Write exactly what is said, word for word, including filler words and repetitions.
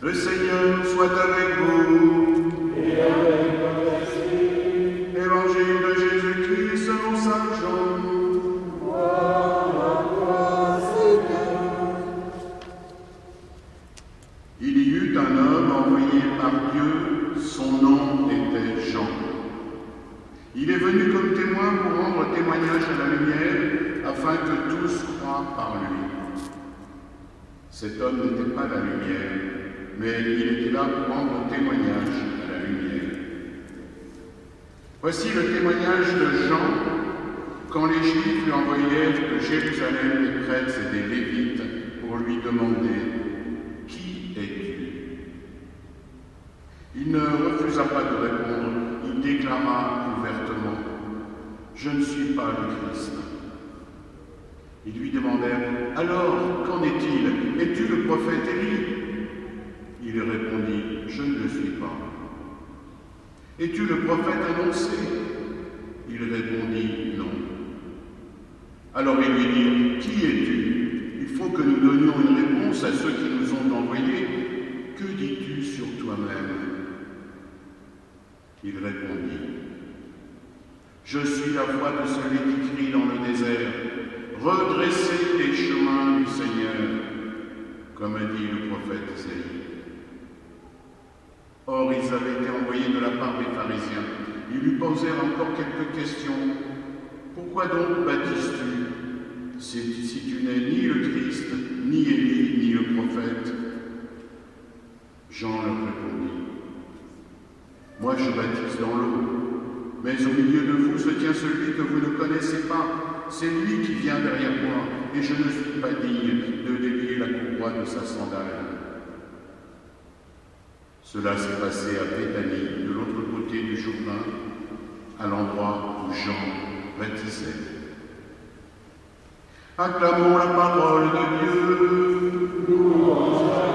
Le Seigneur soit avec vous. Et avec votre esprit. Évangile de Jésus-Christ selon saint Jean. Gloire à toi, Seigneur. Il y eut un homme envoyé par Dieu, son nom était Jean. Il est venu comme témoin pour rendre témoignage à la lumière, afin que tous croient par lui. Cet homme n'était pas la lumière, mais il était là pour rendre témoignage à la lumière. Voici le témoignage de Jean, quand les Juifs lui envoyèrent de Jérusalem des prêtres et des Lévites pour lui demander « Qui es-tu » Il ne refusa pas de répondre, il déclara ouvertement « Je ne suis pas le Christ ». Ils lui demandèrent « Alors, qu'en est-il? Es-tu le prophète Élie » Il répondit « Je ne le suis pas ». « Es-tu le prophète annoncé » Il répondit « Non ». Alors ils lui dirent « Qui es-tu? Il faut que nous donnions une réponse à ceux qui nous ont envoyés. Que dis-tu sur toi-même » Il répondit « Je suis la voix de celui qui crie dans le désert. Redressez les chemins du Seigneur, comme a dit le prophète Isaïe. » Or, ils avaient été envoyés de la part des pharisiens. Ils lui posèrent encore quelques questions. « Pourquoi donc baptises-tu, si, si tu n'es ni le Christ, ni Élie, ni le prophète ?» Jean leur répondit. « Moi, je baptise dans l'eau, mais au milieu de vous se tient celui que vous ne connaissez pas. C'est lui qui vient derrière moi, et je ne suis pas digne de délier la courroie de sa sandale. » Cela s'est passé à Béthanie, de l'autre côté du Jourdain, à l'endroit où Jean baptisait. Acclamons la parole de Dieu. Louange à